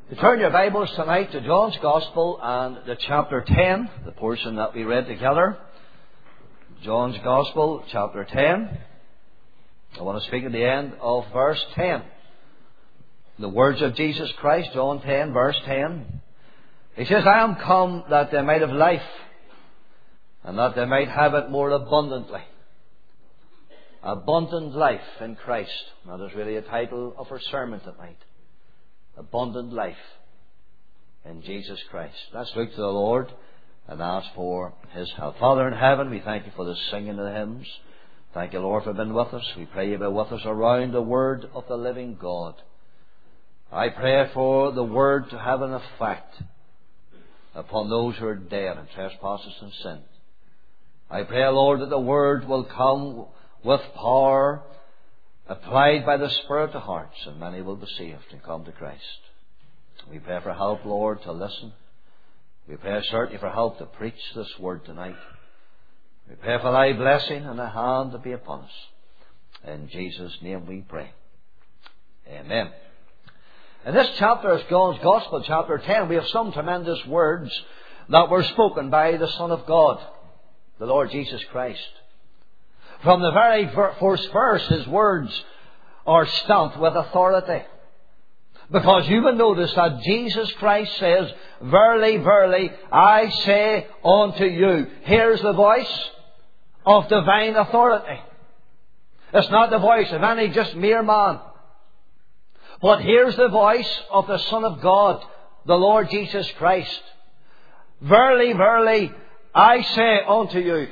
You turn your Bibles tonight to John's Gospel and the chapter 10, the portion that we read together. John's Gospel, chapter 10. I want to speak at the end of verse 10. The words of Jesus Christ, John 10, verse 10. He says, I am come that they might have life, and that they might have it more abundantly. Abundant life in Christ. That is really a title of our sermon tonight. Abundant life in Jesus Christ. Let's look to the Lord and ask for His help. Father in heaven, we thank You for the singing of the hymns. Thank You, Lord, for being with us. We pray You be with us around the Word of the living God. I pray for the Word to have an effect upon those who are dead in trespasses and sin. I pray, Lord, that the Word will come with power, applied by the Spirit to hearts, and many will be saved and come to Christ. We pray for help, Lord, to listen. We pray certainly for help to preach this word tonight. We pray for Thy blessing and a hand to be upon us. In Jesus' name we pray. Amen. In this chapter of John's Gospel, chapter 10, we have some tremendous words that were spoken by the Son of God, the Lord Jesus Christ. From the very first verse, His words are stamped with authority. Because you will notice that Jesus Christ says, Verily, verily, I say unto you. Here's the voice of divine authority. It's not the voice of any just mere man. But here's the voice of the Son of God, the Lord Jesus Christ. Verily, verily, I say unto you.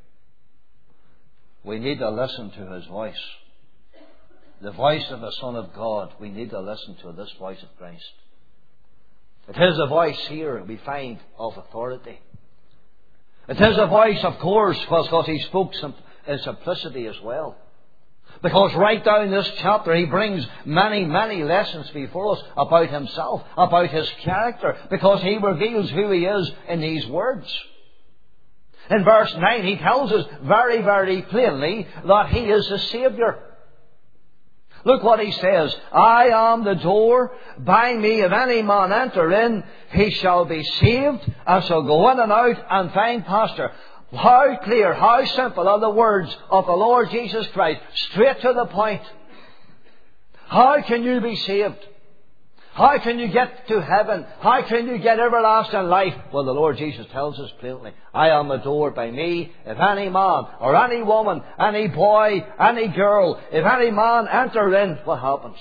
We need to listen to His voice. The voice of the Son of God. We need to listen to this voice of Christ. It is a voice here we find of authority. It is a voice, of course, because He spoke in simplicity as well. Because right down this chapter He brings many, many lessons before us about Himself, about His character, because He reveals who He is in these words. In verse 9, He tells us very, very plainly that He is the Saviour. Look what He says. I am the door. By me, if any man enter in, he shall be saved, and shall go in and out and find pasture. How clear, how simple are the words of the Lord Jesus Christ. Straight to the point. How can you be saved? How can you get to heaven? How can you get everlasting life? Well, the Lord Jesus tells us plainly, I am the door. By me, if any man or any woman, any boy, any girl, if any man enter in, what happens?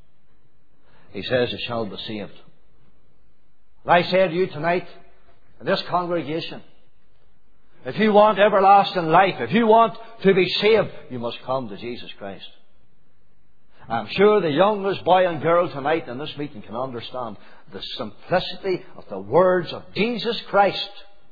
He says, he shall be saved. And I say to you tonight, in this congregation, if you want everlasting life, if you want to be saved, you must come to Jesus Christ. I'm sure the youngest boy and girl tonight in this meeting can understand the simplicity of the words of Jesus Christ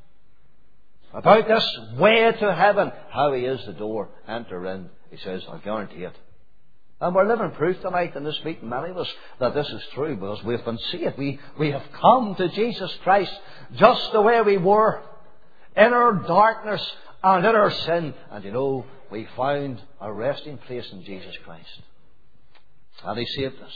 about this way to heaven, how He is the door. Enter in. He says, I'll guarantee it. And we're living proof tonight in this meeting, many of us, that this is true, because we've been saved. We have come to Jesus Christ just the way we were, in our darkness and in our sin. And you know, we found a resting place in Jesus Christ. And He saved us.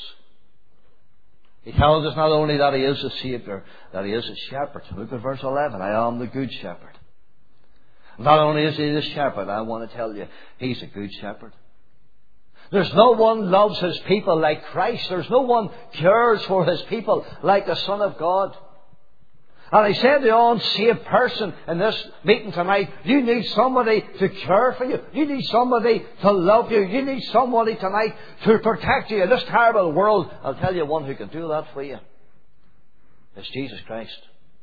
He tells us not only that He is a Saviour, that He is a shepherd. Look at verse 11. I am the good shepherd. Not only is He the shepherd, I want to tell you, He's a good shepherd. There's no one loves His people like Christ. There's no one cares for His people like the Son of God. And He said to the unsaved person in this meeting tonight, you need somebody to care for you. You need somebody to love you. You need somebody tonight to protect you in this terrible world. I'll tell you one who can do that for you. It's Jesus Christ.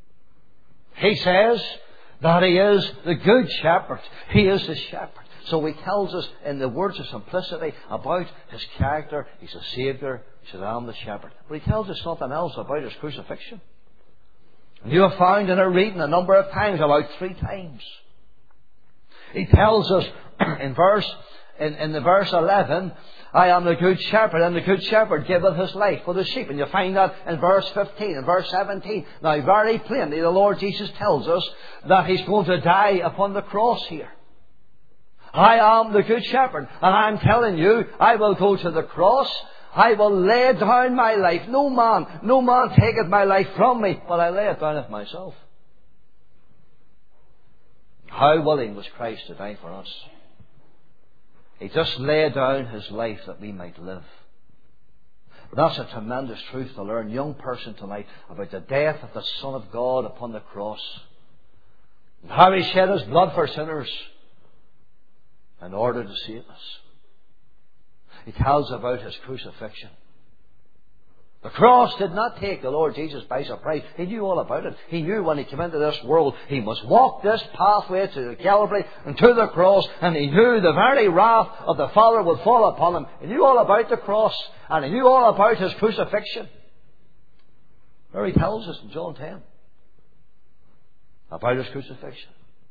He says that He is the good shepherd. He is the shepherd. So He tells us in the words of simplicity about His character. He's a Saviour. He says, I am the shepherd. But He tells us something else about His crucifixion. You have found in our reading a number of times, about 3 times. He tells us in the verse 11, I am the good shepherd, and the good shepherd giveth his life for the sheep. And you find that in verse 15 and verse 17. Now, very plainly, the Lord Jesus tells us that He's going to die upon the cross here. I am the good shepherd, and I'm telling you, I will go to the cross. I will lay down my life. No man taketh my life from me, but I lay it down of myself. How willing was Christ to die for us? He just laid down His life that we might live. But that's a tremendous truth to learn, young person, tonight, about the death of the Son of God upon the cross. And how He shed His blood for sinners in order to save us. He tells about His crucifixion. The cross did not take the Lord Jesus by surprise. He knew all about it. He knew when He came into this world, He must walk this pathway to the Calvary and to the cross, and He knew the very wrath of the Father would fall upon Him. He knew all about the cross, and He knew all about His crucifixion. There He tells us in John 10 about His crucifixion.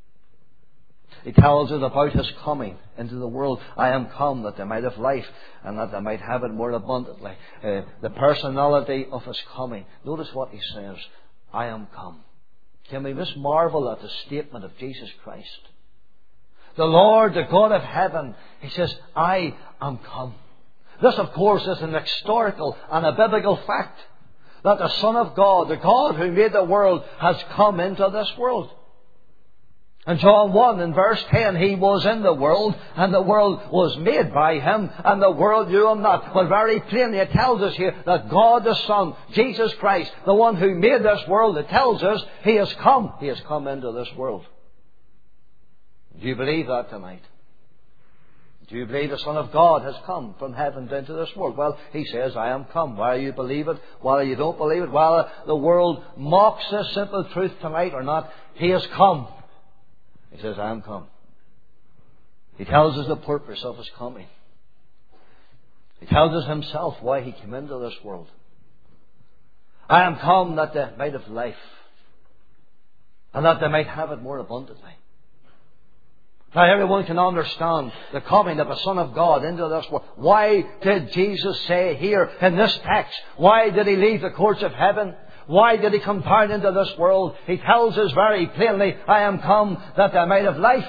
He tells us about His coming into the world. I am come that they might have life and that they might have it more abundantly. The personality of His coming. Notice what He says. I am come. Can we just marvel at the statement of Jesus Christ? The Lord, the God of heaven, He says, I am come. This, of course, is an historical and a biblical fact. That the Son of God, the God who made the world, has come into this world. In John 1 in verse 10, He was in the world, and the world was made by Him, and the world knew Him not. But very plainly it tells us here that God the Son, Jesus Christ, the one who made this world, it tells us He has come. He has come into this world. Do you believe that tonight? Do you believe the Son of God has come from heaven into this world? Well, He says, I am come. Whether you believe it, whether you don't believe it, whether the world mocks this simple truth tonight or not, He has come. He says, I am come. He tells us the purpose of His coming. He tells us Himself why He came into this world. I am come that they might have life, and that they might have it more abundantly. Now everyone can understand the coming of the Son of God into this world. Why did Jesus say here in this text, why did He leave the courts of heaven? Why did He come down into this world? He tells us very plainly, I am come that they might have life,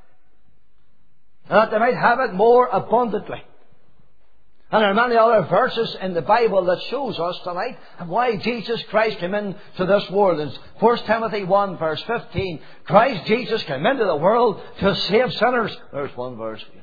and that they might have it more abundantly. And there are many other verses in the Bible that shows us tonight why Jesus Christ came into this world. In 1 Timothy 1 verse 15, Christ Jesus came into the world to save sinners. There's one verse for you.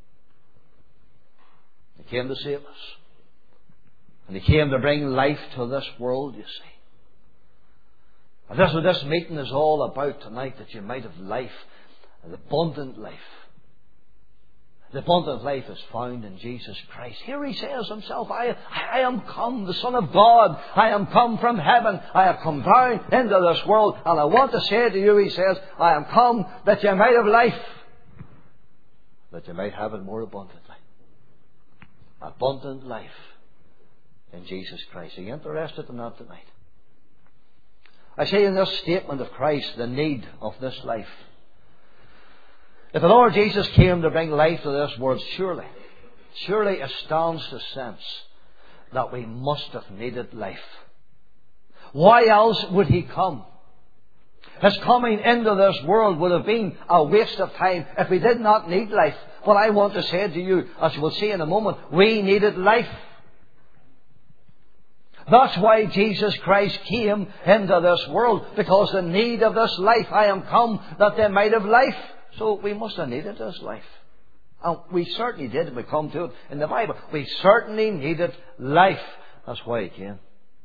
He came to save us. And He came to bring life to this world, you see. And that's what this meeting is all about tonight, that you might have life, an abundant life. The abundant life is found in Jesus Christ. Here He says Himself, I am come, the Son of God. I am come from heaven. I have come down into this world. And I want to say to you, He says, I am come that you might have life, that you might have it more abundantly. Abundant life in Jesus Christ. Are you interested in that tonight? I say in this statement of Christ, the need of this life. If the Lord Jesus came to bring life to this world, surely it stands to sense that we must have needed life. Why else would He come? His coming into this world would have been a waste of time if we did not need life. But I want to say to you, as we'll see in a moment, we needed life. That's why Jesus Christ came into this world, because the need of this life, I am come that they might have life. So we must have needed this life. And we certainly did, and we come to it in the Bible. We certainly needed life. That's why He came.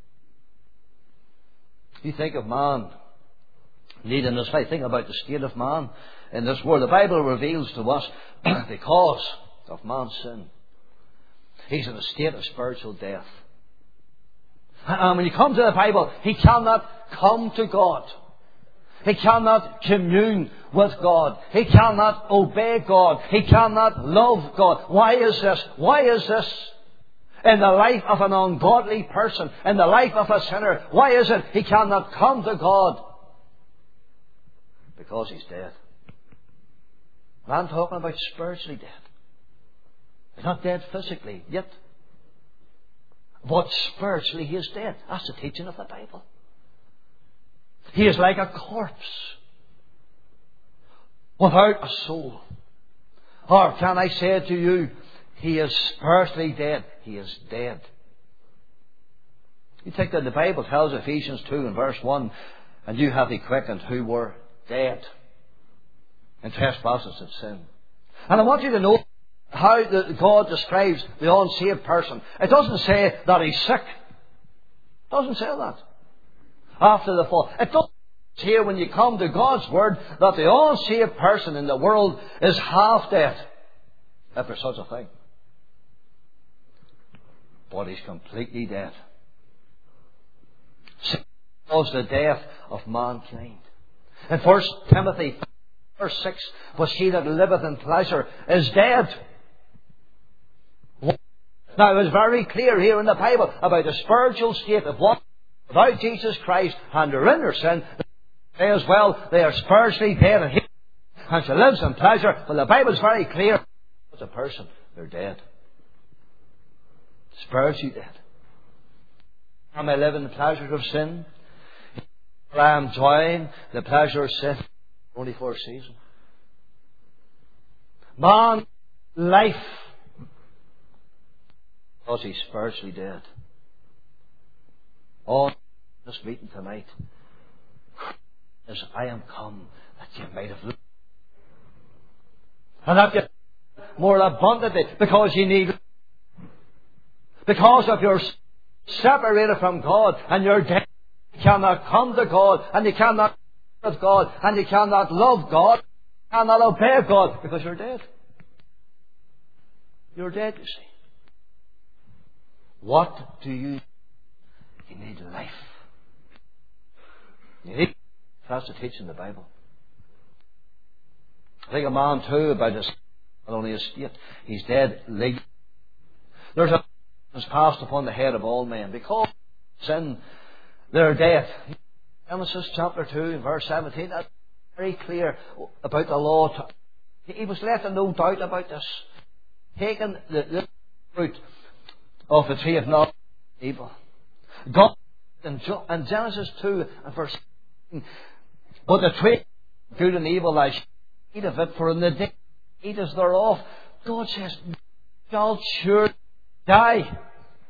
You think of man needing this life. Think about the state of man in this world. The Bible reveals to us, because of man's sin, he's in a state of spiritual death. And when you come to the Bible, he cannot come to God. He cannot commune with God. He cannot obey God. He cannot love God. Why is this? Why is this? In the life of an ungodly person, in the life of a sinner, why is it he cannot come to God? Because he's dead. I'm talking about spiritually dead. He's not dead physically yet. But spiritually he is dead. That's the teaching of the Bible. He is like a corpse without a soul. Or can I say to you, He is spiritually dead. He is dead. You take that the Bible tells Ephesians 2 and verse 1, and you have He quickened who were dead in trespasses and sin. And I want you to know how God describes the unsaved person. It doesn't say that he's sick. It doesn't say that. After the fall. It doesn't say when you come to God's Word that the unsaved person in the world is half dead. If there's such a thing. But he's completely dead. Sin was the death of mankind. In 1 Timothy verse 6, but he that liveth in pleasure is dead. Now it is very clear here in the Bible about the spiritual state of one without Jesus Christ and they're in their sin. They as well, they are spiritually dead and she lives in pleasure. But the Bible is very clear. As a person, they're dead. Spiritually dead. Am I living the pleasures of sin? I am enjoying the pleasure of sin only for a season. Man, life, because he's spiritually dead. On this meeting tonight, as I am come that you might have lived. And that you more abundantly, because you need, because of your separated from God and you're dead, you cannot come to God and you cannot with God and you cannot love God, you cannot obey God because you're dead. You're dead, you see. What do you need? You need life. You need. That's the teaching in the Bible. I think a man too about his not only his state, he's dead legally. There's a has passed upon the head of all men because of sin, their death. Genesis chapter 2 verse 17, that's very clear about the law. He was left in no doubt about this. Taking the fruit of the tree of knowledge of evil. God in Genesis 2 and verse 17, but the tree of good and evil thou shalt eat of it, for in the day eatest thereof, God says, shalt surely die.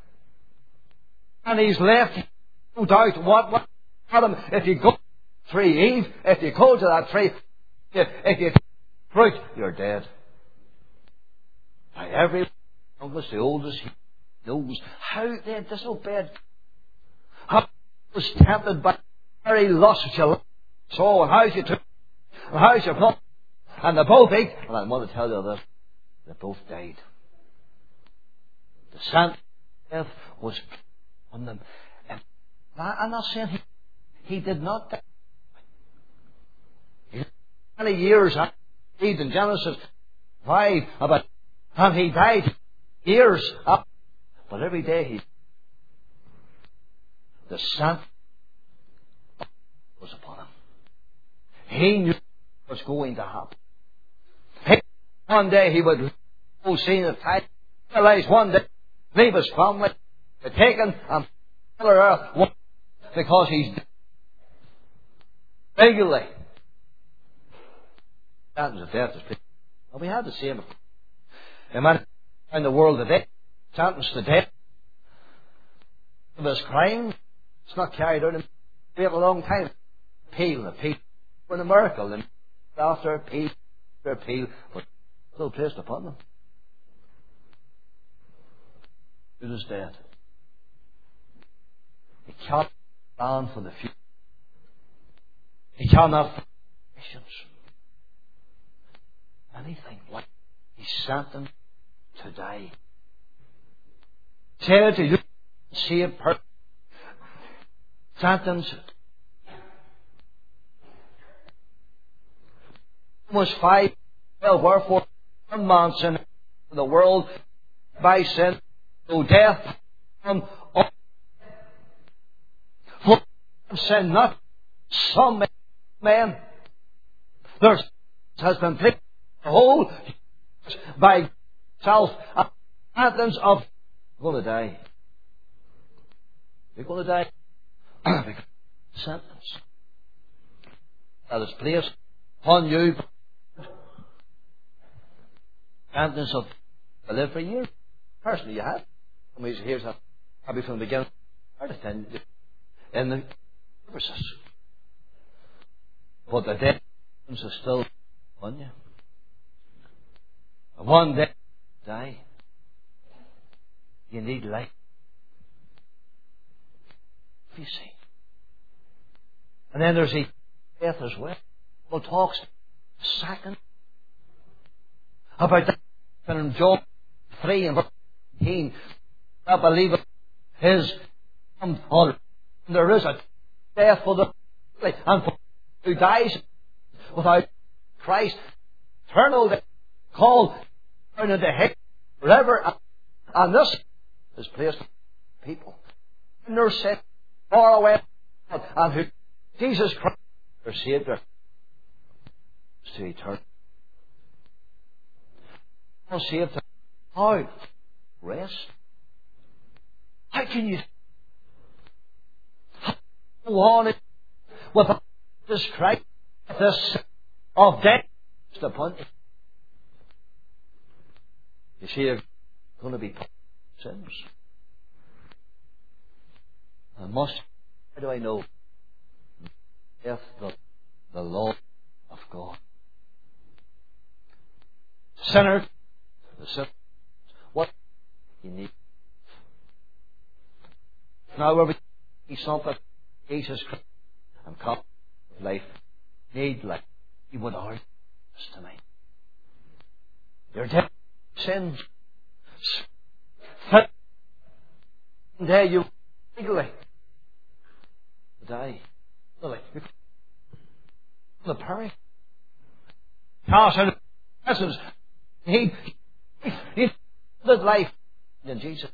And he's left no doubt what Adam, if you go to that tree, Eve, if you go to that tree, if you take fruit, you're dead. Now every youngest, the oldest, knows how they disobeyed. How was tempted by very lust which you saw, and how she took, and how she not, and they both ate. And I want to tell you this, they both died. The sentence of death was on them. And I'm not saying he did not die. Many years I read in Genesis 5 about, and he died years up. But every day the sentence was upon him. He knew what was going to happen. One day he would go see the time, realize one day leave his family, be taken and another earth because he's regularly. Sentence of death is pretty. Well, we had the same in the world today. Sentenced to death of his crime. It's not carried out in a long time. Appeal for a miracle, and after appeal, but still placed upon them. It is dead. He cannot plan for the future. He cannot find patience. Anything like he sent them to die. Said to you, see a person sentenced. Was 5, well, wherefore one man sinned in the world by sin, so death from all. For sin, not some men. There has been placed the whole by self a sentence of you're going to die. You're going to die. Because sentence that is placed upon you. Sentence of I lived for years. Personally, you have. I mean, here's that. Probably from the beginning. I attend in the services. But the death is still on you. And one day, die. You need life. You see. And then there's death as well. Well, talks second about that in Job 3 and verse 18. I believe his father. There is a death for the and for who dies without Christ. Eternal death called down into hell forever. And this is placed for people. And they're set far away and who Jesus Christ, their Savior, is to eternity. How saved them? How? Rest. How can you go on without this Christ, this of death upon you? You see, you're going to be sins. I must. How do I know? If the law of God. Sinner, the sinner, what you need. Now, where we see something, Jesus Christ, and come life, need life. You would argue this to me. Your dead sins. There you legally die. The parish. Cast out essence. He lived life in Jesus.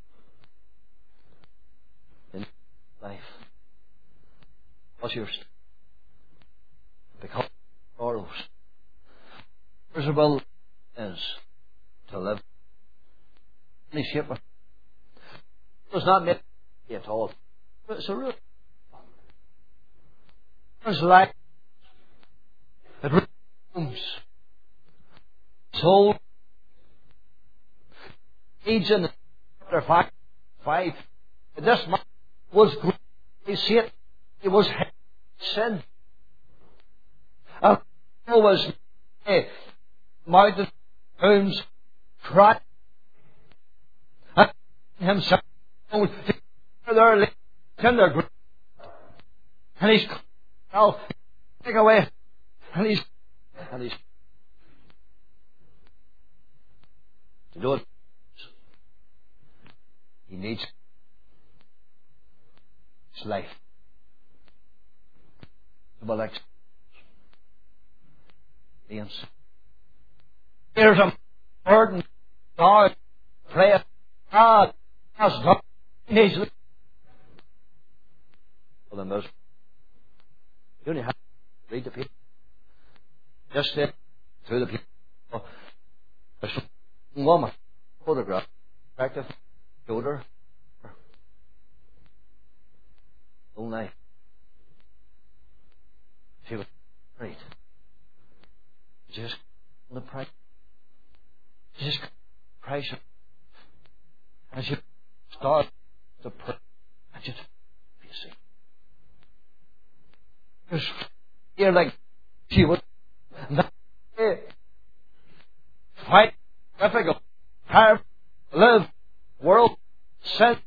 In life. What's yours? Because sorrows. Miserable is to live. Any shepherd does not make it at all. But it's a real. There's life. It roams. Soul. Agent chapter 5. This man was good. He said it was sin. And there was mountain tombs cried. And himself there in their grave. And he's now take away. And he's to do it. He needs his life. Well, like here's a burden. God, pray. God has done his life. Well, then, you only have to read the people. Just there, through the people. There's a woman, photograph, attractive, shoulder, all night. She was great. Just the price. Just price. And she started to pray. And just, you see. Just, you're like, she was fight, difficult, hard, live, world, sense.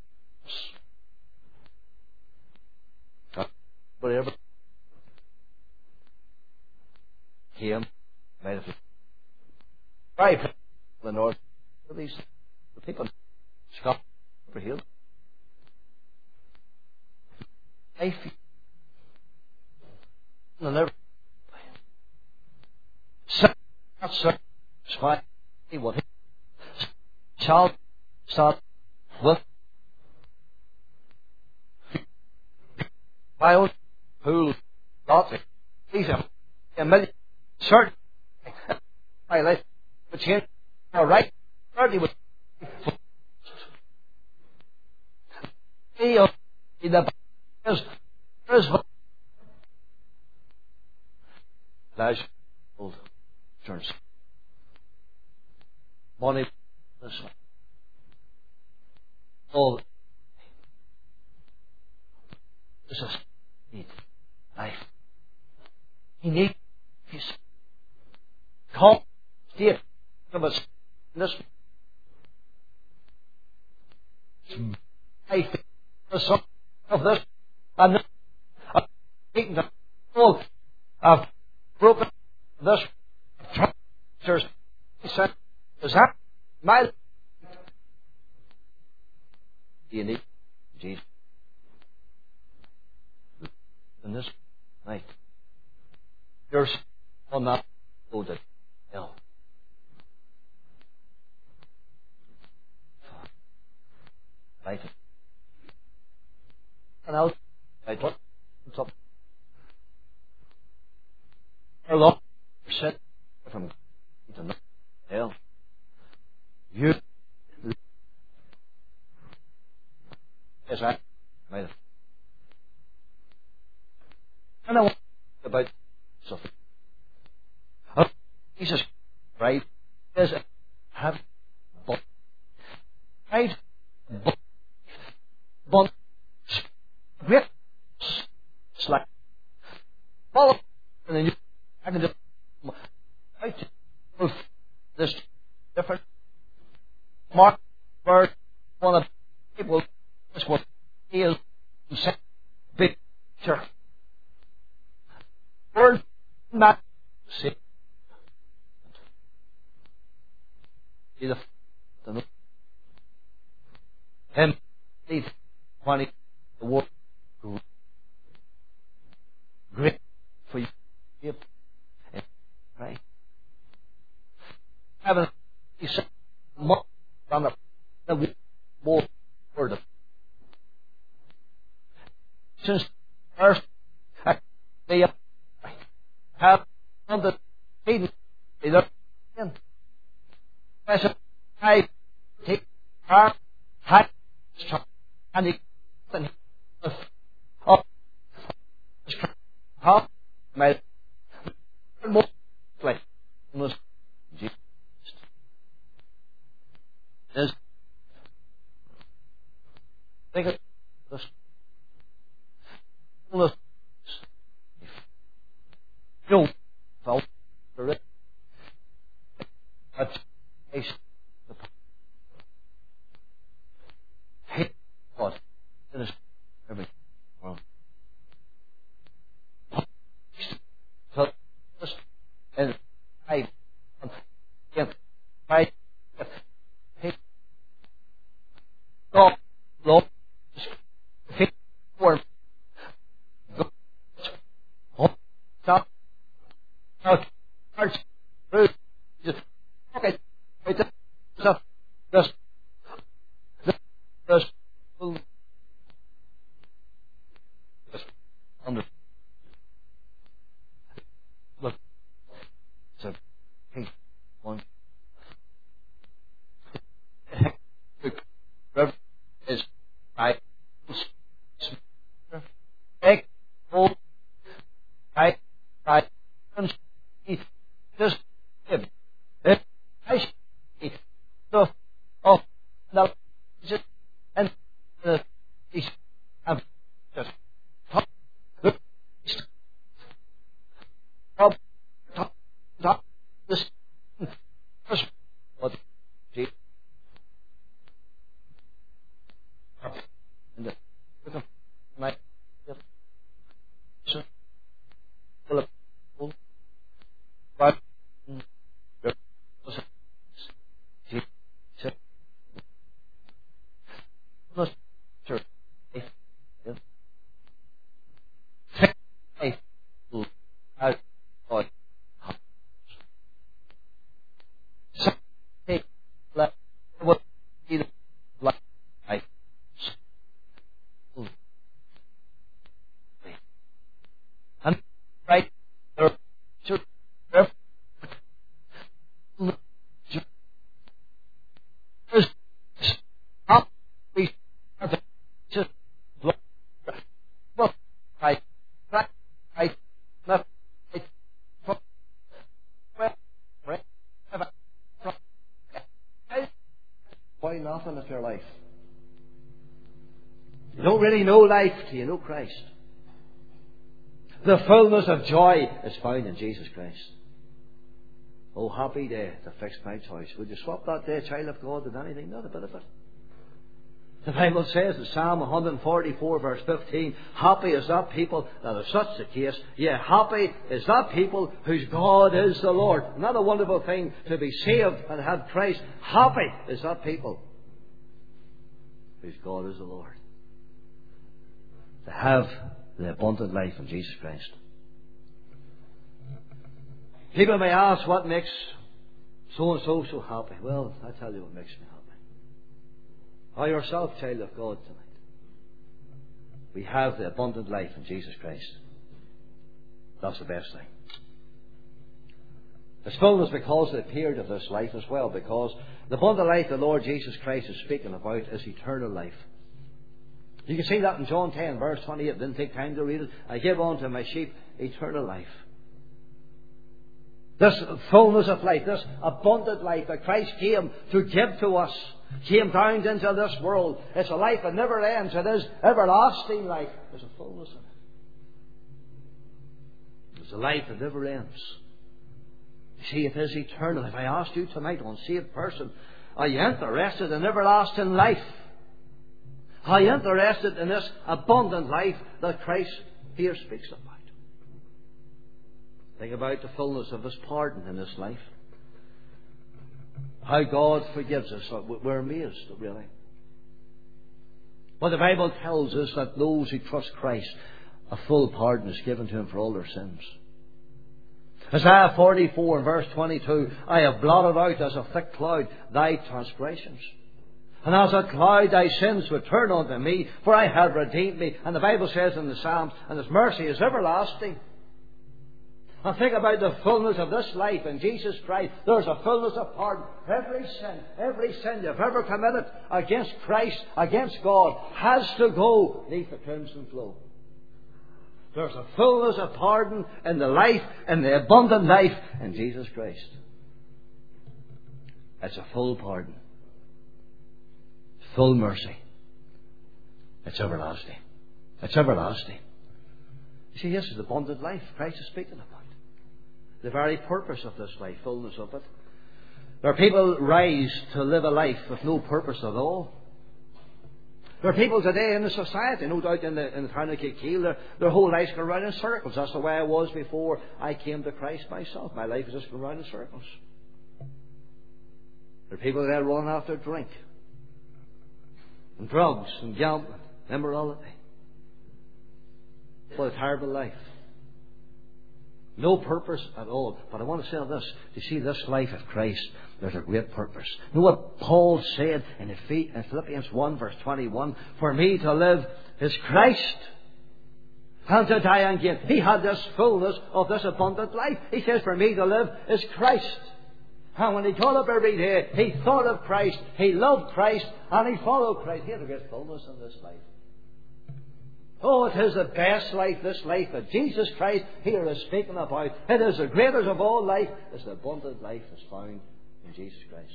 Whatever. Came, made it. Right, the north. These the people, Scott, over here. Life. And never. That's why he would. Child start with my own pool. Lots of these a million certain my life would change. All right, 30 would. In the is large old turns money This all this is need life. He needs his call state of us this life the son of this and this I've taken the whole I've broken this church. He said, is that my you need Jesus in this night? You're on that road to hell. Right. And I'll what's up? How long you're set from to hell? You yes, I might have. And I want about something. Jesus, right? Is have but right but great slack follow and then you I can just right this different mark word one of people is what he is big picture word not see the him these 20 the word great for you yep right having he said more on the more word of since first they have on the table either as I take our high and it of how my most like was Jesus is think of this fullness no felt for it but hate God you know life till you know Christ. The fullness of joy is found in Jesus Christ. Oh, happy day to fix my choice. Would you swap that day, child of God, with anything? Not a bit of it. The Bible says in Psalm 144 verse 15, happy is that people that are such the case. Yeah, happy is that people whose God is the Lord. Not a wonderful thing to be saved and have Christ. Happy is that people whose God is the Lord. To have the abundant life in Jesus Christ. People may ask, what makes so and so happy? Well, I tell you what makes me happy. Are yourself, child of God, tonight? We have the abundant life in Jesus Christ. That's the best thing. It's fullness because of the period of this life as well, because the abundant life the Lord Jesus Christ is speaking about is eternal life. You can see that in John 10 verse 28. Didn't take time to read it. I give unto my sheep eternal life. This fullness of life, this abundant life that Christ came to give to us, came down into this world. It's a life that never ends. It is everlasting life. There's a fullness in it. It's a life that never ends. You see, it is eternal. If I asked you tonight, unsaved person, are you interested in everlasting life? Are you interested in this abundant life that Christ here speaks about? Think about the fullness of His pardon in this life. How God forgives us. We're amazed, really. Well, the Bible tells us that those who trust Christ, a full pardon is given to them for all their sins. Isaiah 44 and verse 22, I have blotted out as a thick cloud thy transgressions. And as a cloud thy sins return unto me, for I have redeemed me. And the Bible says in the Psalms, and His mercy is everlasting. And think about the fullness of this life in Jesus Christ. There's a fullness of pardon. Every sin you've ever committed against Christ, against God, has to go beneath the crimson flow. There's a fullness of pardon in the life, in the abundant life in Jesus Christ. It's a full pardon. Full mercy. It's everlasting. It's everlasting. You see, this is the abundant life Christ is speaking about. The very purpose of this life, fullness of it. There are people rise to live a life with no purpose at all. There are people today in the society, no doubt in the town of Kilkeel, their whole lives go around in circles. That's the way I was before I came to Christ myself. My life is just going around in circles. There are people there running after drink and drugs and gambling, immorality. What a terrible life. No purpose at all. But I want to say this. To see this life of Christ, there's a great purpose. You know what Paul said in Philippians 1 verse 21? For me to live is Christ, and to die again. He had this fullness of this abundant life. He says, for me to live is Christ. And when he got up every day, he thought of Christ, he loved Christ, and he followed Christ. He had a great fullness in this life. Oh, it is the best life, this life that Jesus Christ here is speaking about. It is the greatest of all life. It's the abundant life that's found in Jesus Christ.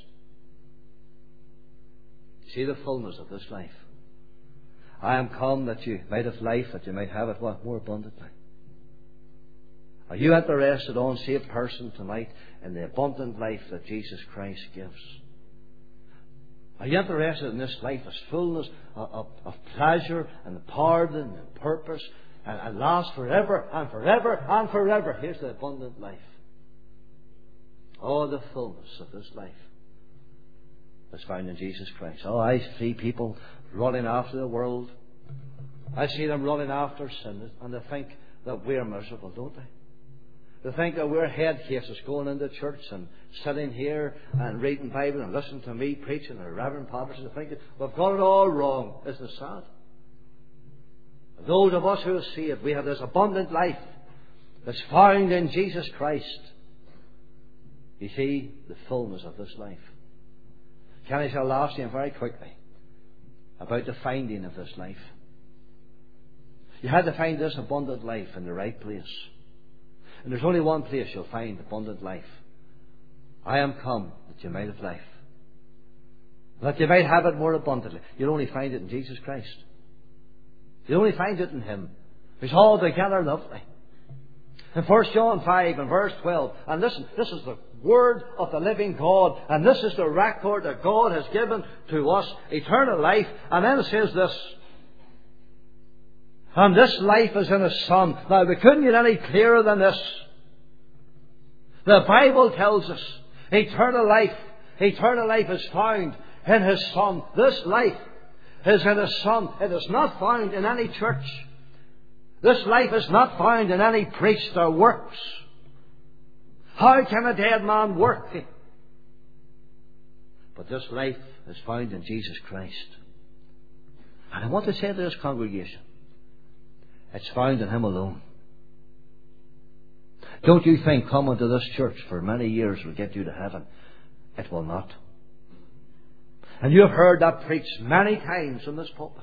See the fullness of this life. I am come that you might have life, that you might have it what? More abundantly. Are you interested, unsaved person, tonight in the abundant life that Jesus Christ gives? Are you interested in this life as fullness of pleasure and pardon and purpose and lasts forever and forever and forever? Here's the abundant life. Oh, the fullness of this life is found in Jesus Christ. Oh, I see people running after the world. I see them running after sin, and they think that we're miserable, don't they? They think that we're head cases going into church and sitting here and reading Bible and listening to me preaching or Reverend Patterson. They think that we've got it all wrong. Isn't it sad? Those of us who are saved, we have this abundant life that's found in Jesus Christ. You see the fullness of this life. Can I say last thing very quickly about the finding of this life? You had to find this abundant life in the right place. And there's only one place you'll find abundant life. I am come that you might have life, that you might have it more abundantly. You'll only find it in Jesus Christ. You only find it in Him. He's altogether lovely. In 1 John 5 and verse 12, and listen, this is the Word of the living God, and this is the record that God has given to us, eternal life. And then it says this, and this life is in His Son. Now, we couldn't get any clearer than this. The Bible tells us eternal life is found in His Son. This life is in His Son. It is not found in any church. This life is not found in any priest or works. How can a dead man work? But this life is found in Jesus Christ. And I want to say to this congregation, it's found in Him alone. Don't you think coming to this church for many years will get you to heaven? It will not. And you have heard that preached many times in this pulpit.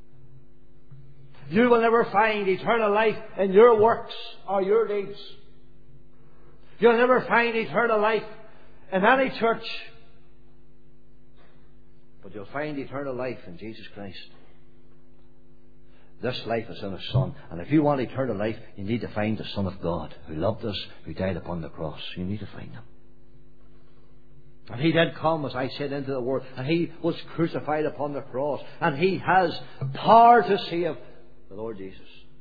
You will never find eternal life in your works or your deeds. You'll never find eternal life in any church. But you'll find eternal life in Jesus Christ. This life is in His Son. And if you want eternal life, you need to find the Son of God who loved us, who died upon the cross. You need to find Him. And He did come, as I said, into the world. And He was crucified upon the cross. And He has power to save the Lord Jesus.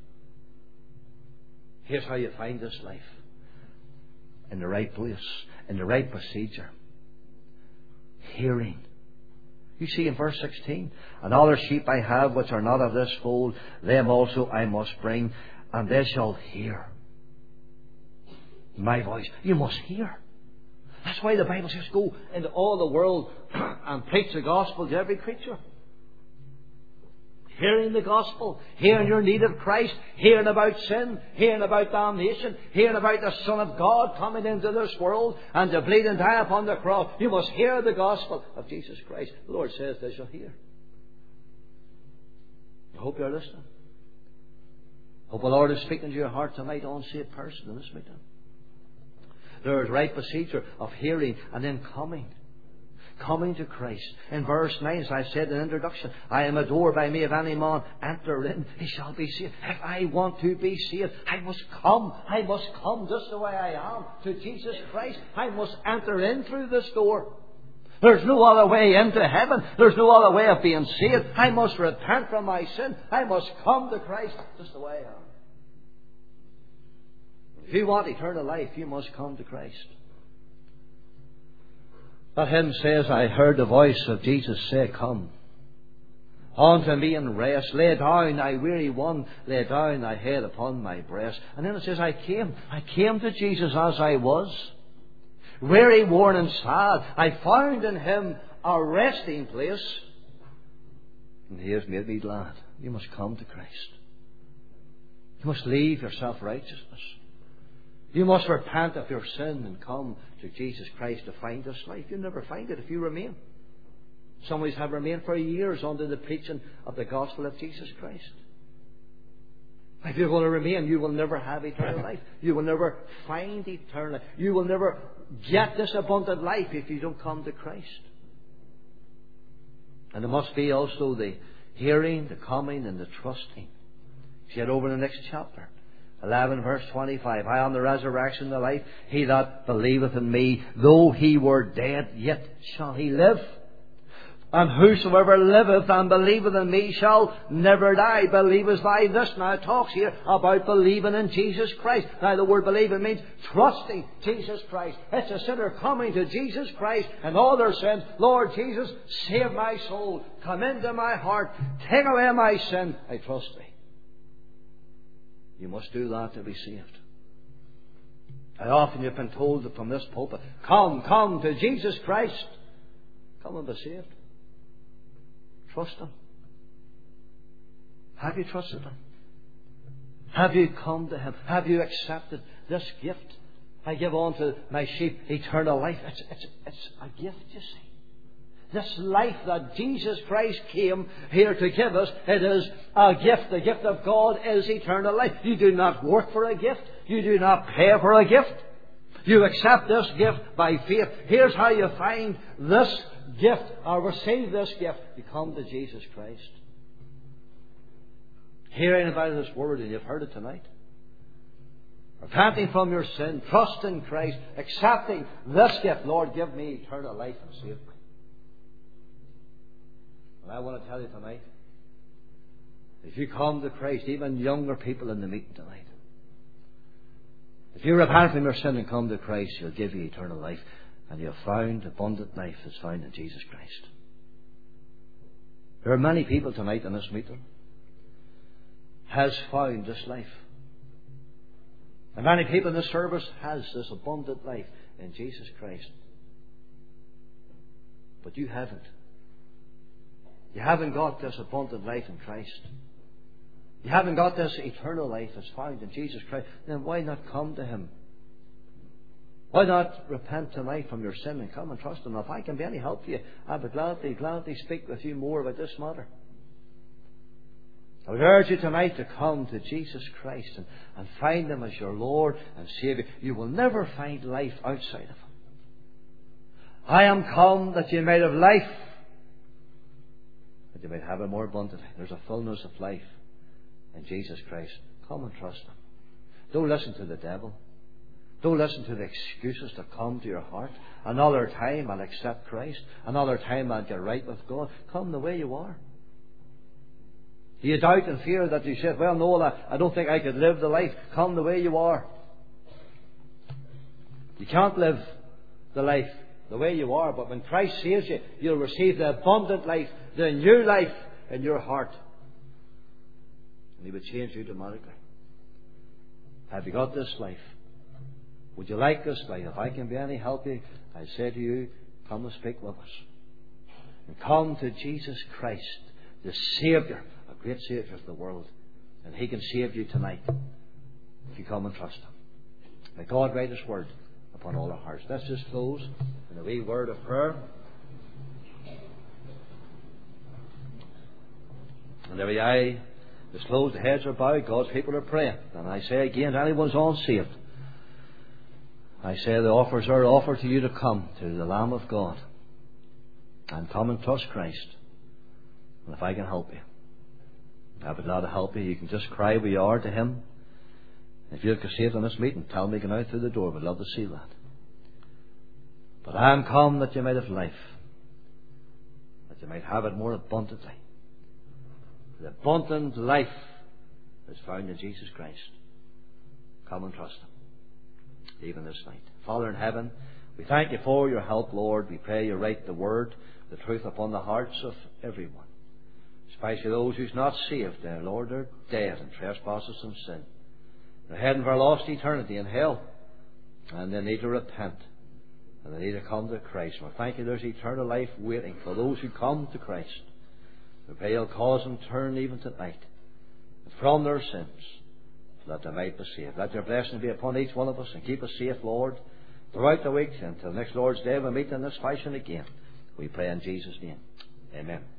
Here's how you find this life. In the right place. In the right procedure. Hearing. You see in verse 16, and other sheep I have which are not of this fold, them also I must bring, and they shall hear my voice. You must hear. That's why the Bible says go into all the world and preach the gospel to every creature. Hearing the gospel, hearing your need of Christ, hearing about sin, hearing about damnation, hearing about the Son of God coming into this world and to bleed and die upon the cross. You must hear the gospel of Jesus Christ. The Lord says they shall hear. I hope you're listening. I hope the Lord is speaking to your heart tonight, unsaved person in this meeting. There is right procedure of hearing and then coming to Christ. In verse 9, as I said in the introduction, I am a door by me, if any man enter in, he shall be saved. If I want to be saved, I must come just the way I am to Jesus Christ. I must enter in through this door. There's no other way into heaven. There's no other way of being saved. I must repent from my sin. I must come to Christ just the way I am. If you want eternal life, you must come to Christ. That hymn says, I heard the voice of Jesus say, come unto me and rest. Lay down, thy weary one, lay down thy head upon my breast. And then it says, I came to Jesus as I was, weary, worn and sad. I found in Him a resting place, and He has made me glad. You must come to Christ. You must leave your self-righteousness. You must repent of your sin and come to Jesus Christ to find this life. You'll never find it if you remain. Some of us have remained for years under the preaching of the gospel of Jesus Christ. If you're going to remain, you will never have eternal life. You will never find eternal life. You will never get this abundant life if you don't come to Christ. And there must be also the hearing, the coming and the trusting. See it over in the next chapter. 11 verse 25. I am the resurrection and the life. He that believeth in me, though he were dead, yet shall he live. And whosoever liveth and believeth in me shall never die. Believest thou this? Now it talks here about believing in Jesus Christ. Now the word believing means trusting Jesus Christ. It's a sinner coming to Jesus Christ and all their sins. Lord Jesus, save my soul. Come into my heart. Take away my sin. I trust thee. You must do that to be saved. How often you've been told from this pulpit, come to Jesus Christ. Come and be saved. Trust Him. Have you trusted Him? Have you come to Him? Have you accepted this gift? I give unto my sheep eternal life. It's a gift, you see. This life that Jesus Christ came here to give us, it is a gift. The gift of God is eternal life. You do not work for a gift. You do not pay for a gift. You accept this gift by faith. Here's how you find this gift or receive this gift. You come to Jesus Christ. hearing about this word, and you've heard it tonight. Repenting from your sin, trusting Christ, accepting this gift. Lord, give me eternal life and save me. And I want to tell you tonight, if you come to Christ, even younger people in the meeting tonight, if you repent from your sin and come to Christ, He'll give you eternal life. And you'll find abundant life that's found in Jesus Christ. There are many people tonight in this meeting has found this life. And many people in this service has this abundant life in Jesus Christ. But you haven't. You haven't got this abundant life in Christ. You haven't got this eternal life that's found in Jesus Christ. Then why not come to Him? Why not repent tonight from your sin and come and trust Him? If I can be any help to you, I would gladly speak with you more about this matter. I would urge you tonight to come to Jesus Christ and find Him as your Lord and Saviour. You will never find life outside of Him. I am come that you might have life, that you might have it more abundantly. There's a fullness of life in Jesus Christ. Come and trust Him. Don't listen to the devil. Don't listen to the excuses that come to your heart. Another time I'll accept Christ. Another time I'll get right with God. Come the way you are. Do you doubt and fear that you said, well, no, I don't think I could live the life? Come the way you are. You can't live the life the way you are, but when Christ saves you, you'll receive the abundant life, the new life in your heart. And He would change you dramatically. Have you got this life? Would you like this life? If I can be any help you, I say to you, come and speak with us. And come to Jesus Christ, the Saviour, a great Saviour of the world. And He can save you tonight if you come and trust Him. May God write His word upon all our hearts. Let's just close in a wee word of prayer. And every eye is closed, the heads are bowed, God's people are praying. And I say again, anyone's unsaved, I say the offers are offered to you to come to the Lamb of God and come and trust Christ. And if I can help you, I would love to help you. You can just cry we are to Him. If you're saved in this meeting, tell me, get out through the door. We'd love to see that. But I am come that you might have life, that you might have it more abundantly. The abundant life is found in Jesus Christ. Come and trust Him, even this night. Father in heaven, we thank You for Your help, Lord. We pray You write the word, the truth upon the hearts of everyone, especially those who's not saved there, Lord. They're dead in trespasses and sin. They're heading for a lost eternity in hell, and they need to repent, and they need to come to Christ. We thank You there's eternal life waiting for those who come to Christ. We pray You'll cause them to turn even tonight from their sins, so that they might be saved. Let Your blessing be upon each one of us, and keep us safe, Lord, throughout the week until next Lord's Day we meet in this fashion again. We pray in Jesus' name. Amen.